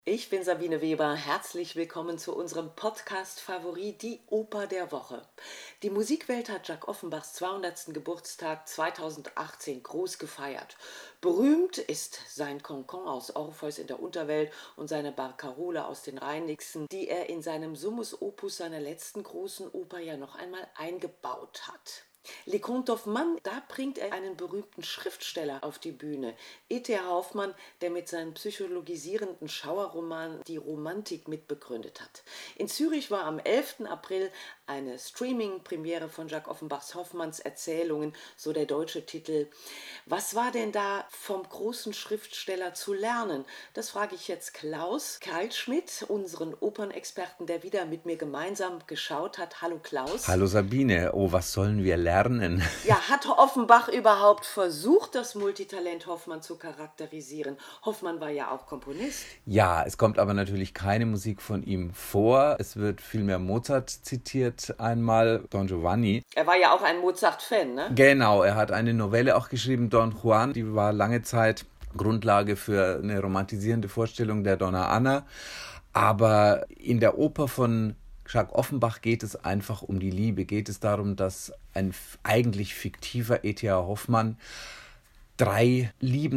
Ich bin Sabine Weber. Herzlich willkommen zu unserem Podcast-Favorit, die Oper der Woche. Die Musikwelt hat Jacques Offenbachs 200. Geburtstag 2018 groß gefeiert. Berühmt ist sein Cancan aus Orpheus in der Unterwelt und seine Barcarola aus den Rheinixen, die er in seinem Summus Opus seiner letzten großen Oper ja noch einmal eingebaut hat. Les Contes d'Hoffmann, da bringt er einen berühmten Schriftsteller auf die Bühne, E.T.A. Hoffmann, der mit seinem psychologisierenden Schauerroman die Romantik mitbegründet hat. In Zürich war am 11. April eine Streaming-Premiere von Jacques Offenbachs Hoffmanns Erzählungen, so der deutsche Titel. Was war denn da vom großen Schriftsteller zu lernen? Das frage ich jetzt Klaus Keilschmidt, unseren Opernexperten, der wieder mit mir gemeinsam geschaut hat. Hallo Klaus. Hallo Sabine, oh, was sollen wir lernen? Ja, hat Offenbach überhaupt versucht, das Multitalent Hoffmann zu charakterisieren? Hoffmann war ja auch Komponist. Ja, es kommt aber natürlich keine Musik von ihm vor. Es wird vielmehr Mozart zitiert einmal, Don Giovanni. Er war ja auch ein Mozart-Fan, ne? Genau, er hat eine Novelle auch geschrieben, Don Juan, die war lange Zeit Grundlage für eine romantisierende Vorstellung der Donna Anna. Aber in der Oper von Jacques Offenbach geht es einfach um die Liebe, geht es darum, dass ein eigentlich fiktiver E.T.A. Hoffmann drei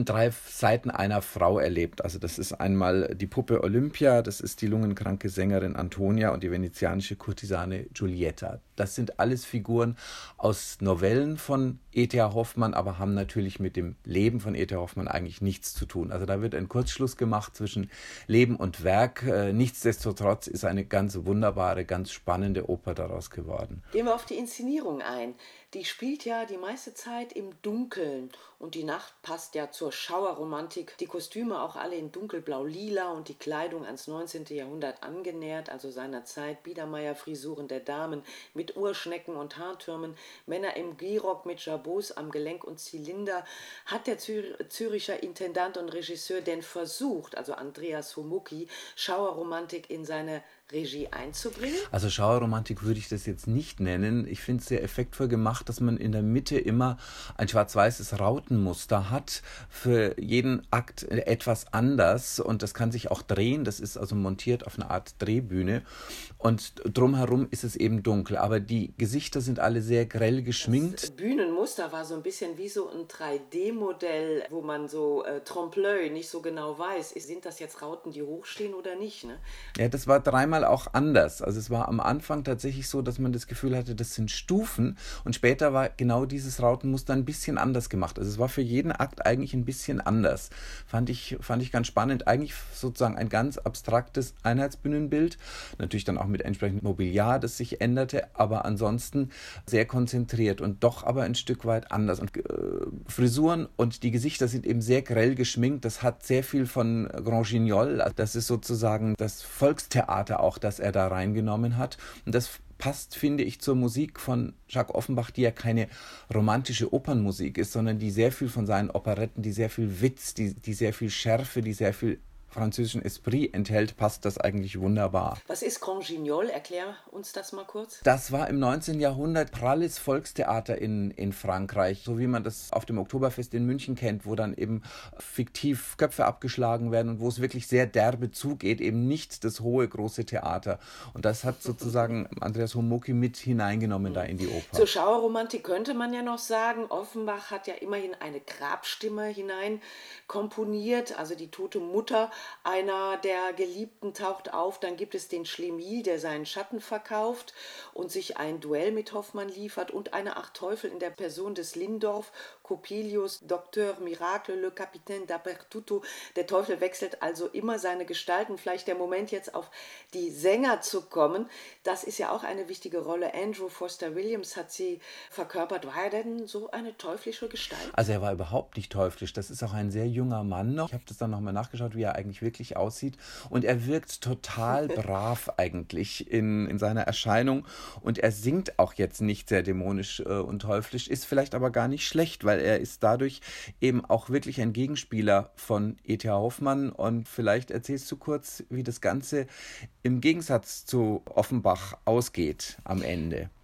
Seiten einer Frau erlebt. Also das ist einmal die Puppe Olympia, das ist die lungenkranke Sängerin Antonia und die venezianische Kurtisane Giulietta. Das sind alles Figuren aus Novellen von E.T.A. Hoffmann, aber haben natürlich mit dem Leben von E.T.A. Hoffmann eigentlich nichts zu tun. Also da wird ein Kurzschluss gemacht zwischen Leben und Werk. Nichtsdestotrotz ist eine ganz wunderbare, ganz spannende Oper daraus geworden. Gehen wir auf die Inszenierung ein. Die spielt ja die meiste Zeit im Dunkeln und die Nacht passt ja zur Schauerromantik. Die Kostüme auch alle in dunkelblau-lila und die Kleidung ans 19. Jahrhundert angenähert, also seiner Zeit. Biedermeier-Frisuren der Damen mit Uhrschnecken und Haartürmen, Männer im Gehrock mit Jabots am Gelenk und Zylinder. Hat der Züricher Intendant und Regisseur denn versucht, also Andreas Homucky, Schauerromantik in seine Regie einzubringen? Also Schauerromantik würde ich das jetzt nicht nennen. Ich finde es sehr effektvoll gemacht, dass man in der Mitte immer ein schwarz-weißes Rautenmuster hat, für jeden Akt etwas anders und das kann sich auch drehen, das ist also montiert auf eine Art Drehbühne und drumherum ist es eben dunkel, aber die Gesichter sind alle sehr grell geschminkt. Das Bühnenmuster war so ein bisschen wie so ein 3D-Modell, wo man so trompe-l'œil nicht so genau weiß, sind das jetzt Rauten, die hochstehen oder nicht, ne? Ja, das war dreimal auch anders. Also es war am Anfang tatsächlich so, dass man das Gefühl hatte, das sind Stufen und später war genau dieses Rautenmuster ein bisschen anders gemacht. Also es war für jeden Akt eigentlich ein bisschen anders. Fand ich ganz spannend. Eigentlich sozusagen ein ganz abstraktes Einheitsbühnenbild. Natürlich dann auch mit entsprechendem Mobiliar, das sich änderte, aber ansonsten sehr konzentriert und doch aber ein Stück weit anders. Und Frisuren und die Gesichter sind eben sehr grell geschminkt. Das hat sehr viel von Grand Guignol. Das ist sozusagen das Volkstheater auch, das er da reingenommen hat. Und das passt, finde ich, zur Musik von Jacques Offenbach, die ja keine romantische Opernmusik ist, sondern die sehr viel von seinen Operetten, die sehr viel Witz, die sehr viel Schärfe, die sehr viel französischen Esprit enthält, passt das eigentlich wunderbar. Was ist Grand Guignol? Erklär uns das mal kurz. Das war im 19. Jahrhundert pralles Volkstheater in Frankreich, so wie man das auf dem Oktoberfest in München kennt, wo dann eben fiktiv Köpfe abgeschlagen werden und wo es wirklich sehr derbe zugeht, eben nicht das hohe, große Theater. Und das hat sozusagen Andreas Homucky mit hineingenommen da in die Oper. Zur Schauerromantik könnte man ja noch sagen, Offenbach hat ja immerhin eine Grabstimme hinein komponiert, also die tote Mutter einer der Geliebten taucht auf, dann gibt es den Schlemihl, der seinen Schatten verkauft und sich ein Duell mit Hoffmann liefert und eine Acht Teufel in der Person des Lindorf, Coppelius, Docteur Miracle, Le Capitaine Dappertutto. Der Teufel wechselt also immer seine Gestalten. Vielleicht der Moment jetzt auf die Sänger zu kommen, das ist ja auch eine wichtige Rolle. Andrew Foster Williams hat sie verkörpert. War er denn so eine teuflische Gestalt? Also er war überhaupt nicht teuflisch. Das ist auch ein sehr junger Mann noch. Ich habe das dann nochmal nachgeschaut, wie er eigentlich wirklich aussieht. Und er wirkt total brav eigentlich in seiner Erscheinung. Und er singt auch jetzt nicht sehr dämonisch und teuflisch, ist vielleicht aber gar nicht schlecht, weil er ist dadurch eben auch wirklich ein Gegenspieler von E.T.A. Hoffmann. Und vielleicht erzählst du kurz, wie das Ganze im Gegensatz zu Offenbach ausgeht am Ende.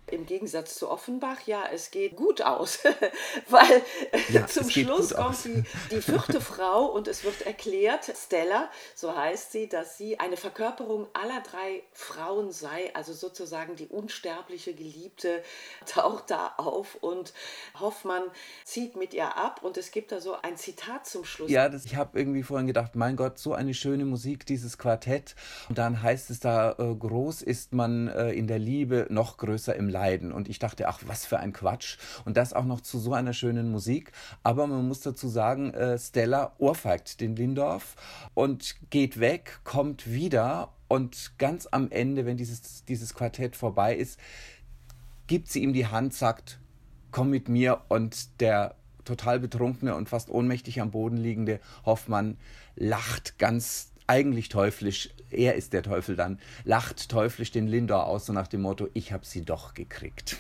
im Gegensatz zu Offenbach, ja, es geht gut aus, weil Ja, zum es geht Schluss gut kommt aus. die vierte Frau und es wird erklärt, Stella, so heißt sie, dass sie eine Verkörperung aller 3 Frauen sei, also sozusagen die unsterbliche Geliebte taucht da auf und Hoffmann zieht mit ihr ab und es gibt da so ein Zitat zum Schluss. Ja, ich habe irgendwie vorhin gedacht, mein Gott, so eine schöne Musik, dieses Quartett. Und dann heißt es da, groß ist man in der Liebe, noch größer im Leiden. Und ich dachte, ach, was für ein Quatsch. Und das auch noch zu so einer schönen Musik. Aber man muss dazu sagen, Stella ohrfeigt den Lindorf und geht weg, kommt wieder. Und ganz am Ende, wenn dieses Quartett vorbei ist, gibt sie ihm die Hand, sagt, komm mit mir, und der total betrunkene und fast ohnmächtig am Boden liegende Hoffmann lacht ganz eigentlich teuflisch, er ist der Teufel dann, lacht teuflisch den Lindor aus, so nach dem Motto, ich hab sie doch gekriegt.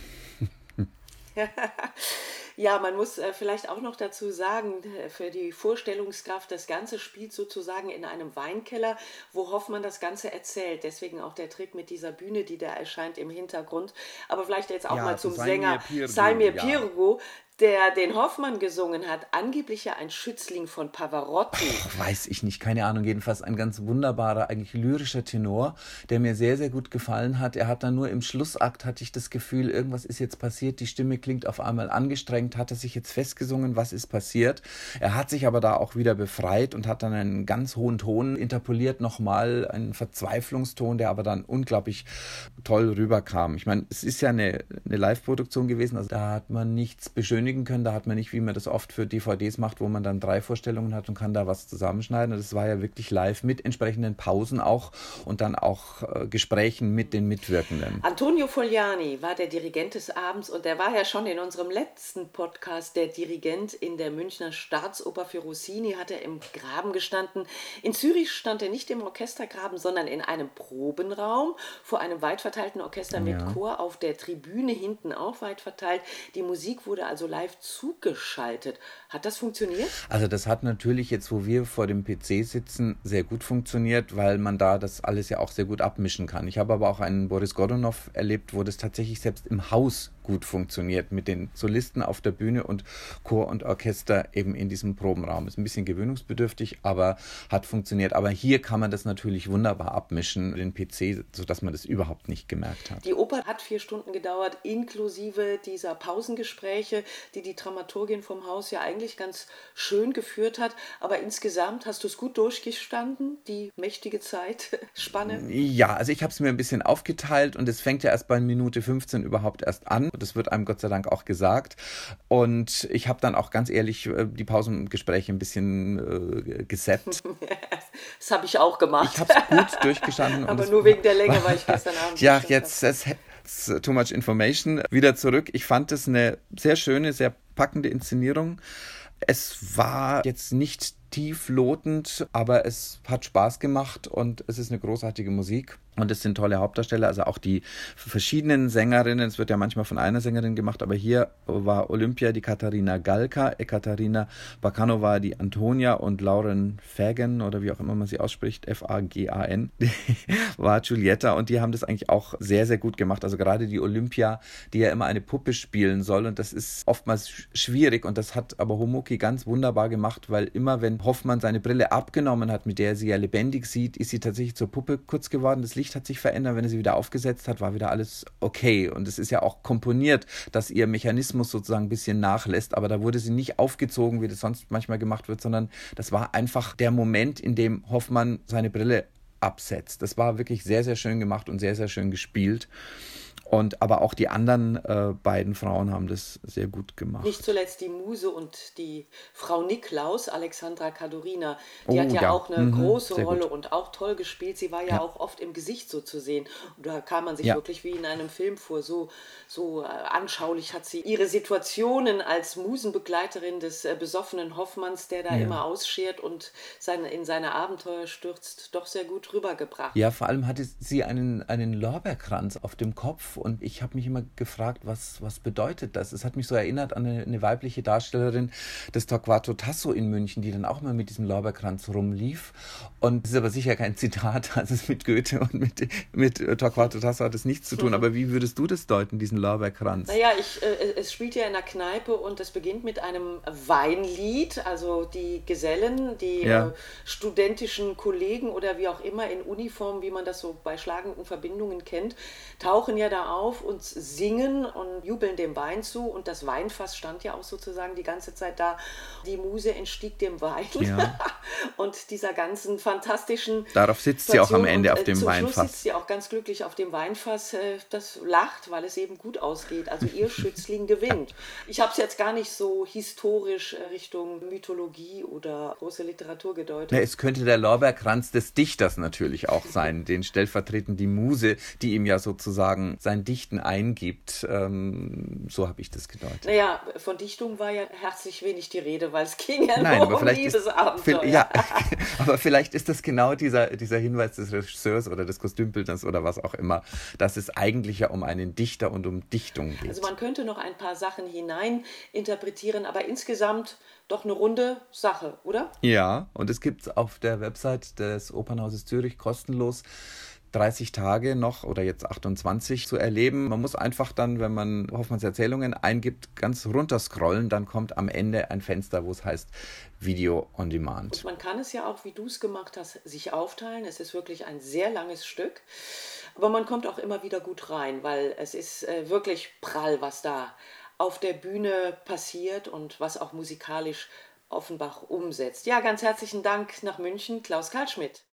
Ja, man muss vielleicht auch noch dazu sagen, für die Vorstellungskraft, das Ganze spielt sozusagen in einem Weinkeller, wo Hoffmann das Ganze erzählt. Deswegen auch der Trick mit dieser Bühne, die da erscheint im Hintergrund. Aber vielleicht jetzt auch Ja, mal zu zum Salmir Sänger Pirgu, Salmir ja. Pirgu, der den Hoffmann gesungen hat, angeblich ja ein Schützling von Pavarotti. Weiß ich nicht, keine Ahnung, jedenfalls ein ganz wunderbarer, eigentlich lyrischer Tenor, der mir sehr, sehr gut gefallen hat. Er hat dann nur im Schlussakt, hatte ich das Gefühl, irgendwas ist jetzt passiert, die Stimme klingt auf einmal angestrengt, hat er sich jetzt festgesungen, was ist passiert. Er hat sich aber da auch wieder befreit und hat dann einen ganz hohen Ton interpoliert, nochmal einen Verzweiflungston, der aber dann unglaublich toll rüberkam. Ich meine, es ist ja eine Live-Produktion gewesen, also da hat man nichts beschönigen können, da hat man nicht, wie man das oft für DVDs macht, wo man dann 3 Vorstellungen hat und kann da was zusammenschneiden. Das war ja wirklich live mit entsprechenden Pausen auch und dann auch Gesprächen mit den Mitwirkenden. Antonio Fogliani war der Dirigent des Abends und der war ja schon in unserem letzten Podcast der Dirigent in der Münchner Staatsoper. Für Rossini hat er im Graben gestanden. In Zürich stand er nicht im Orchestergraben, sondern in einem Probenraum vor einem weit verteilten Orchester mit Chor auf der Tribüne hinten auch weit verteilt. Die Musik wurde also live zugeschaltet. Hat das funktioniert? Also das hat natürlich jetzt, wo wir vor dem PC sitzen, sehr gut funktioniert, weil man da das alles ja auch sehr gut abmischen kann. Ich habe aber auch einen Boris Godunov erlebt, wo das tatsächlich selbst im Haus gut funktioniert, mit den Solisten auf der Bühne und Chor und Orchester eben in diesem Probenraum. Ist ein bisschen gewöhnungsbedürftig, aber hat funktioniert. Aber hier kann man das natürlich wunderbar abmischen, den PC, sodass man das überhaupt nicht gemerkt hat. Die Oper hat 4 Stunden gedauert, inklusive dieser Pausengespräche, die Dramaturgin vom Haus ja eigentlich ganz schön geführt hat. Aber insgesamt hast du es gut durchgestanden, die mächtige Zeitspanne? Ja, also ich habe es mir ein bisschen aufgeteilt und es fängt ja erst bei Minute 15 überhaupt erst an. Das wird einem Gott sei Dank auch gesagt. Und ich habe dann auch ganz ehrlich die Pausengespräche ein bisschen gesappt. Das habe ich auch gemacht. Ich habe es gut durchgestanden. Aber nur wegen der Länge, weil ich gestern Abend... Ja, jetzt too much information. Wieder zurück. Ich fand es eine sehr schöne, sehr packende Inszenierung. Es war jetzt nicht tieflotend, aber es hat Spaß gemacht und es ist eine großartige Musik. Und es sind tolle Hauptdarsteller, also auch die verschiedenen Sängerinnen. Es wird ja manchmal von einer Sängerin gemacht, aber hier war Olympia die Katharina Galka, Ekaterina Bakanova die Antonia und Lauren Fagan, oder wie auch immer man sie ausspricht, Fagan, war Giulietta. Und die haben das eigentlich auch sehr, sehr gut gemacht. Also gerade die Olympia, die ja immer eine Puppe spielen soll. Und das ist oftmals schwierig. Und das hat aber Homoki ganz wunderbar gemacht, weil immer, wenn Hoffmann seine Brille abgenommen hat, mit der er sie ja lebendig sieht, ist sie tatsächlich zur Puppe kurz geworden. Das Licht hat sich verändert, wenn er sie wieder aufgesetzt hat, war wieder alles okay. Und es ist ja auch komponiert, dass ihr Mechanismus sozusagen ein bisschen nachlässt, aber da wurde sie nicht aufgezogen, wie das sonst manchmal gemacht wird, sondern das war einfach der Moment, in dem Hoffmann seine Brille absetzt. Das war wirklich sehr, sehr schön gemacht und sehr, sehr schön gespielt. Aber auch die anderen beiden Frauen haben das sehr gut gemacht. Nicht zuletzt die Muse und die Frau Niklaus, Alexandra Kadorina, die hat ja auch eine große Rolle und auch toll gespielt. Sie war ja auch oft im Gesicht so zu sehen. Und da kam man sich wirklich wie in einem Film vor. So anschaulich hat sie ihre Situationen als Musenbegleiterin des besoffenen Hoffmanns, der da immer ausschert und in seine Abenteuer stürzt, doch sehr gut rübergebracht. Ja, vor allem hatte sie einen Lorbeerkranz auf dem Kopf und ich habe mich immer gefragt, was bedeutet das? Es hat mich so erinnert an eine weibliche Darstellerin des Torquato Tasso in München, die dann auch mal mit diesem Lorbeerkranz rumlief. Und das ist aber sicher kein Zitat, also es mit Goethe und mit Torquato Tasso hat es nichts zu tun. Aber wie würdest du das deuten, diesen Lorbeerkranz? Naja, es spielt ja in der Kneipe und es beginnt mit einem Weinlied. Also die Gesellen, die studentischen Kollegen oder wie auch immer in Uniform, wie man das so bei schlagenden Verbindungen kennt, tauchen ja da auf und singen und jubeln dem Wein zu. Und das Weinfass stand ja auch sozusagen die ganze Zeit da. Die Muse entstieg dem Wein und dieser ganzen fantastischen Darauf sitzt sie auch am Ende auf dem zum Weinfass. Schluss sitzt sie auch ganz glücklich auf dem Weinfass, das lacht, weil es eben gut ausgeht. Also ihr Schützling gewinnt. Ich habe es jetzt gar nicht so historisch Richtung Mythologie oder große Literatur gedeutet. Ja, es könnte der Lorbeerkranz des Dichters natürlich auch sein, den stellvertretend die Muse, die ihm ja sozusagen sein Dichten eingibt. So habe ich das gedeutet. Naja, von Dichtung war ja herzlich wenig die Rede, weil es ging ja nur um Liebesabenteuer. Aber vielleicht ist das genau dieser Hinweis des Regisseurs oder des Kostümbildners oder was auch immer, dass es eigentlich ja um einen Dichter und um Dichtung geht. Also man könnte noch ein paar Sachen hinein interpretieren, aber insgesamt doch eine runde Sache, oder? Ja, und es gibt auf der Website des Opernhauses Zürich kostenlos 30 Tage noch oder jetzt 28 zu erleben. Man muss einfach dann, wenn man Hoffmanns Erzählungen eingibt, ganz runterscrollen, dann kommt am Ende ein Fenster, wo es heißt Video on Demand. Und man kann es ja auch, wie du es gemacht hast, sich aufteilen. Es ist wirklich ein sehr langes Stück, aber man kommt auch immer wieder gut rein, weil es ist wirklich prall, was da auf der Bühne passiert und was auch musikalisch Offenbach umsetzt. Ja, ganz herzlichen Dank nach München, Klaus Karl Schmidt.